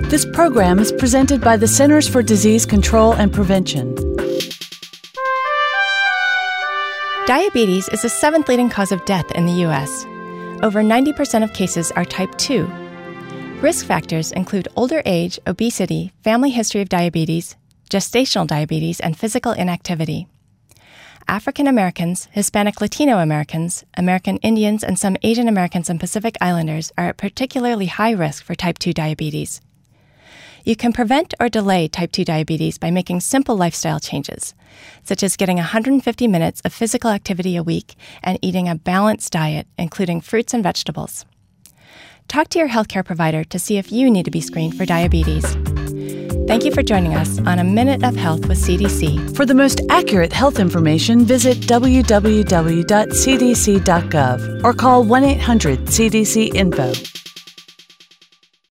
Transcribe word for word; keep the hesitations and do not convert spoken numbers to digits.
This program is presented by the Centers for Disease Control and Prevention. Diabetes is the seventh leading cause of death in the U S. Over ninety percent of cases are type two. Risk factors include older age, obesity, family history of diabetes, gestational diabetes, and physical inactivity. African Americans, Hispanic Latino Americans, American Indians, and some Asian Americans and Pacific Islanders are at particularly high risk for type two diabetes. You can prevent or delay type two diabetes by making simple lifestyle changes, such as getting one hundred fifty minutes of physical activity a week and eating a balanced diet, including fruits and vegetables. Talk to your healthcare provider to see if you need to be screened for diabetes. Thank you for joining us on A Minute of Health with C D C. For the most accurate health information, visit w w w dot c d c dot gov or call one eight hundred C D C info.